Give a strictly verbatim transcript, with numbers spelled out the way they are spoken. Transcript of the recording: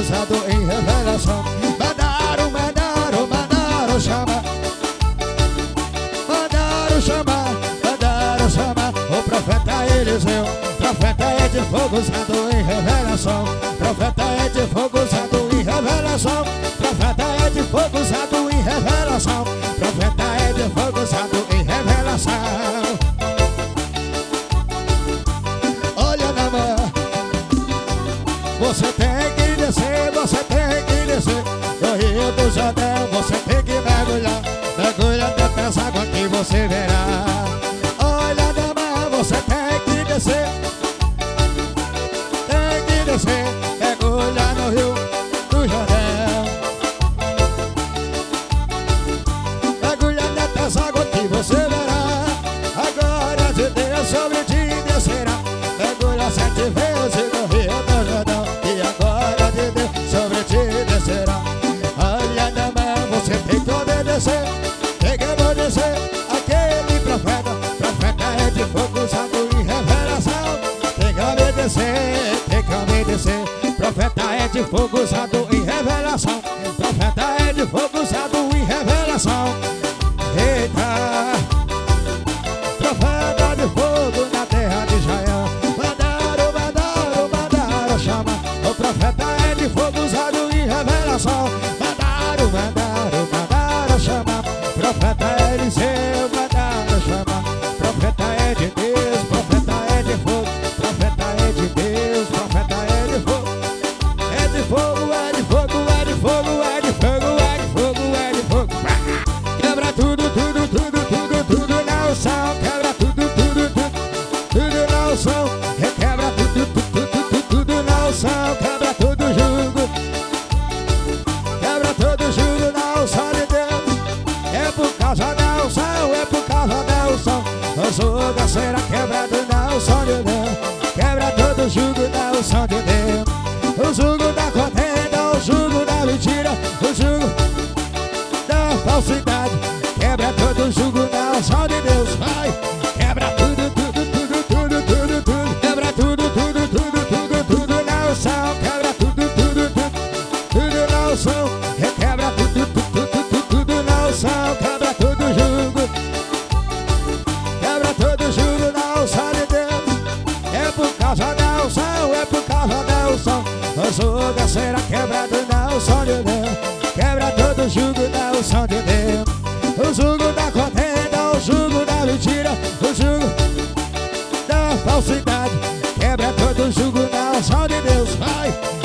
usado em revelação. Mandaram, mandaram, mandaram chamar. Mandaram chamar, mandaram chamar o profeta Eliseu. Profeta é de fogo usado em revelação. Profeta é de fogo usado em revelação. Profeta é de fogo usado em revelação. Profeta é de fogo usado em revelação. Olha na mão, você tem que descer, você tem que descer no Rio do Jordão, você tem que mergulhar. Mergulha dentro dessa água que você verá. Olha na mão, você tem que descer. Tem que descer, mergulha no Rio do Jordão. Mergulha dentro dessa água que você verá. Agora de Deus sobre ti descerá. Mergulha sete vezes no Rio do Jordão, e agora de Deus sobre ti descerá. Olha na mão, você tem que obedecer. Tem que obedecer aquele profeta. Profeta é de fogo usado em revelação. Tem que obedecer, tem que obedecer. Profeta é de fogo usado em revelação. Profeta é de fogo usado em revelação. Eita, profeta de fogo na terra de Israel. Mandaram, mandaram, mandaram chamar. O profeta é de fogo usado em revelação. Mandaram, mandaram, mandaram chamar. Profeta Eliseu, mandaram chamar. Profeta é de Deus, profeta é de fogo. Profeta é de Deus, profeta é de fogo. É de fogo, é de fogo, é de fogo, é de fogo, é de fogo, é de fogo. Quebra tudo, tudo, tudo, tudo, tudo na unção. Quebra tudo, tudo, tudo, tudo na unção. Requebra tudo, tudo, tudo, tudo na unção. Quebra todo jugo. Quebra todo jugo na unção de Deus. É por causa da unção, é por causa da unção. O jugo será quebrado na unção de Deus. Quebra todo jugo na unção de Deus. O jugo da contenda, o jugo da mentira, o jugo da falsidade. Quebra todo jugo na unção de Deus. Vai, quebra tudo, tudo, tudo, tudo, tudo, tudo. Quebra tudo, tudo, tudo, tudo, tudo na unção. Quebra tudo, tudo, tudo, tudo na unção. Requebra tudo, tudo, tudo, tudo na unção. Quebra todo jugo. Quebra todo jugo na unção de Deus. É por causa da unção, é por causa da unção. O jugo será quebrado na unção de Deus. Quebra todo jugo na unção de Deus. O jugo da contenda, o jugo da mentira, o jugo da falsidade. Quebra todo jugo na unção de Deus. Vai!